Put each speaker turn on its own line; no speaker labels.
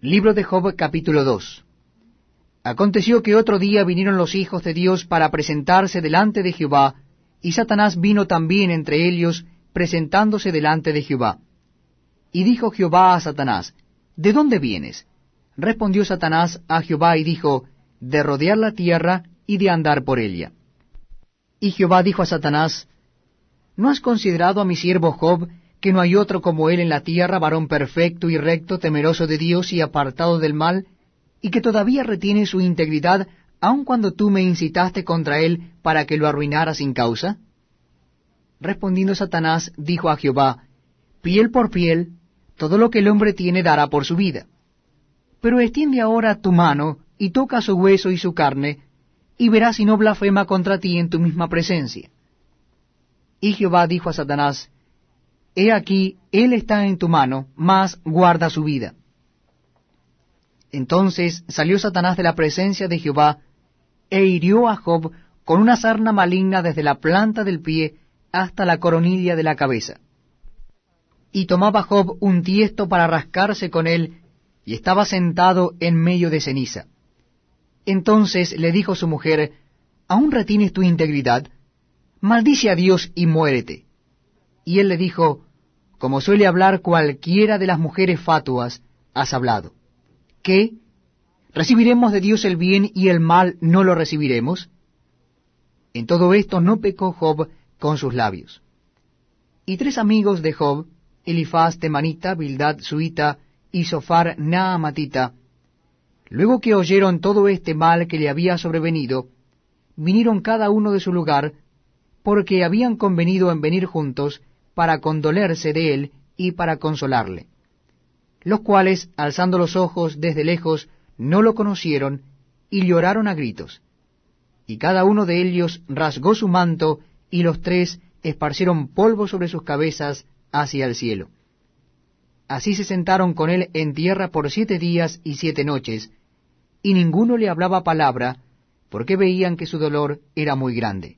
Libro de Job, capítulo 2. Aconteció que otro día vinieron los hijos de Dios para presentarse delante de Jehová, y Satanás vino también entre ellos, presentándose delante de Jehová. Y dijo Jehová a Satanás, ¿de dónde vienes? Respondió Satanás a Jehová y dijo, de rodear la tierra y de andar por ella. Y Jehová dijo a Satanás, ¿no has considerado a mi siervo Job, que no hay otro como él en la tierra, varón perfecto y recto, temeroso de Dios y apartado del mal, y que todavía retiene su integridad, aun cuando tú me incitaste contra él para que lo arruinara sin causa? Respondiendo Satanás, dijo a Jehová, piel por piel, todo lo que el hombre tiene dará por su vida. Pero extiende ahora tu mano, y toca su hueso y su carne, y verás si no blasfema contra ti en tu misma presencia. Y Jehová dijo a Satanás, he aquí, él está en tu mano, mas guarda su vida. Entonces salió Satanás de la presencia de Jehová, e hirió a Job con una sarna maligna desde la planta del pie hasta la coronilla de la cabeza. Y tomaba Job un tiesto para rascarse con él, y estaba sentado en medio de ceniza. Entonces le dijo su mujer, ¿aún retienes tu integridad? Maldice a Dios y muérete. Y él le dijo, como suele hablar cualquiera de las mujeres fatuas, has hablado. ¿Qué? ¿Recibiremos de Dios el bien y el mal no lo recibiremos? En todo esto no pecó Job con sus labios. Y 3 amigos de Job, Elifaz temanita, Bildad suita y Sofar naamatita, luego que oyeron todo este mal que le había sobrevenido, vinieron cada uno de su lugar, porque habían convenido en venir juntos para condolerse de él y para consolarle. Los cuales, alzando los ojos desde lejos, no lo conocieron, y lloraron a gritos. Y cada uno de ellos rasgó su manto, y los 3 esparcieron polvo sobre sus cabezas hacia el cielo. Así se sentaron con él en tierra por 7 días y 7 noches, y ninguno le hablaba palabra, porque veían que su dolor era muy grande.